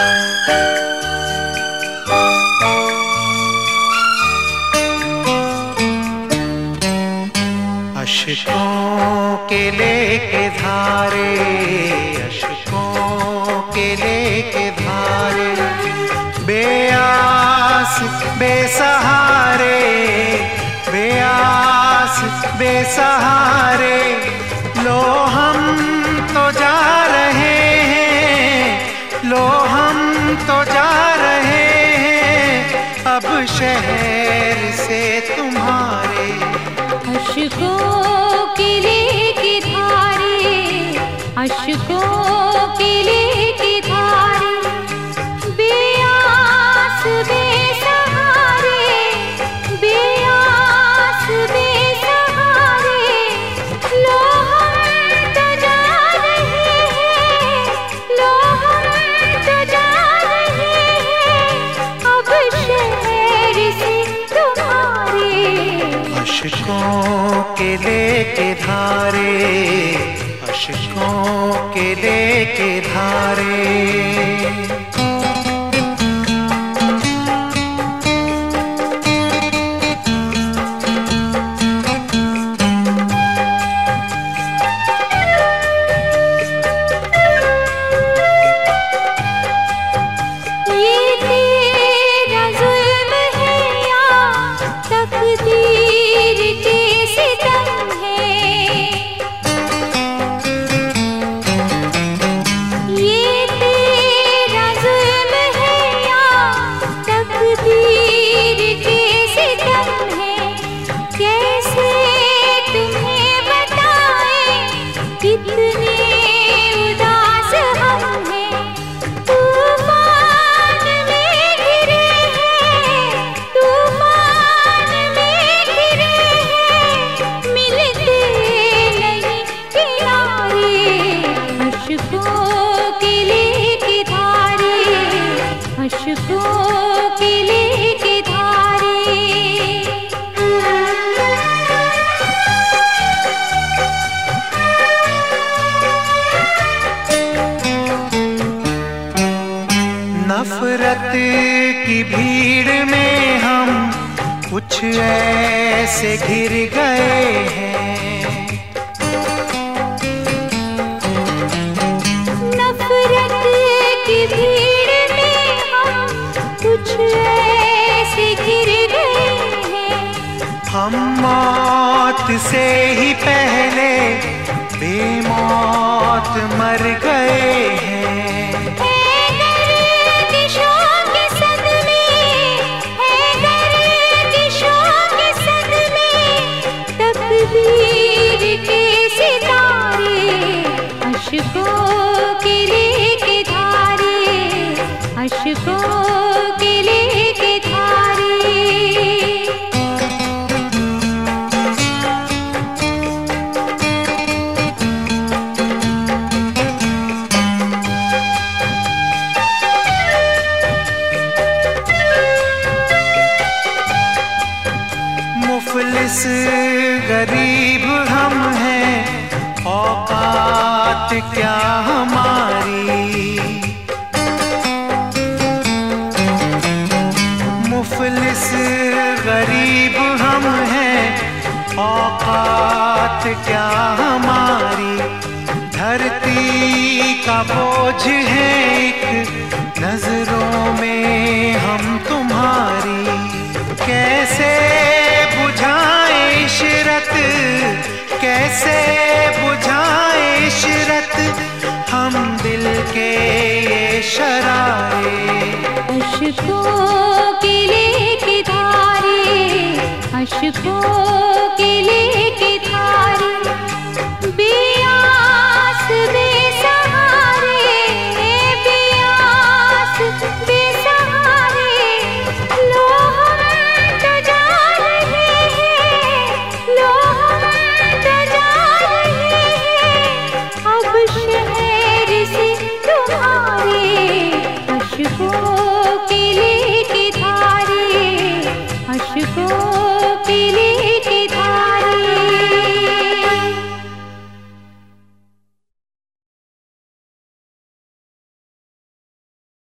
अशकों के लेके धारे, अशकों के लेके धारे, बेआस बेसहारे, बेआस बेसहारे, लो हम तो जा रहे हैं, लो हम तो जा रहे हैं अब शहर से तुम्हारे। अशकों के लेके धारे, अशकों के लेके धारे, बेआस बेसहारे, बेआस बेसहारे, लो हम तो जा रहे हैं, लो हम तो जा रहे हैं अब शहर से तुम्हारे। अशकों के लेके धारे, अशकों के लेके धारे। अशकों के लेके धारे, नफरत की भीड़ में हम कुछ ऐसे घिर गए हैं, नफरत की भीड़ में हम कुछ ऐसे घिर गए हैं। हम मौत से ही पहले बेमौत मर गए हैं। अशकों के लेके धारे, अशकों के लेके धारे। मुफलिस गरीब हम हैं, औकात क्या हमारी, मुफलिस गरीब हम हैं, औकात क्या हमारी, धरती का बोझ है एक नजरों में हम तुम्हारी। कैसे बुझाएं इशरत, कैसे बुझाएं इशरत हम दिल के ये शरारे। अशकों के लेके धारे, अशकों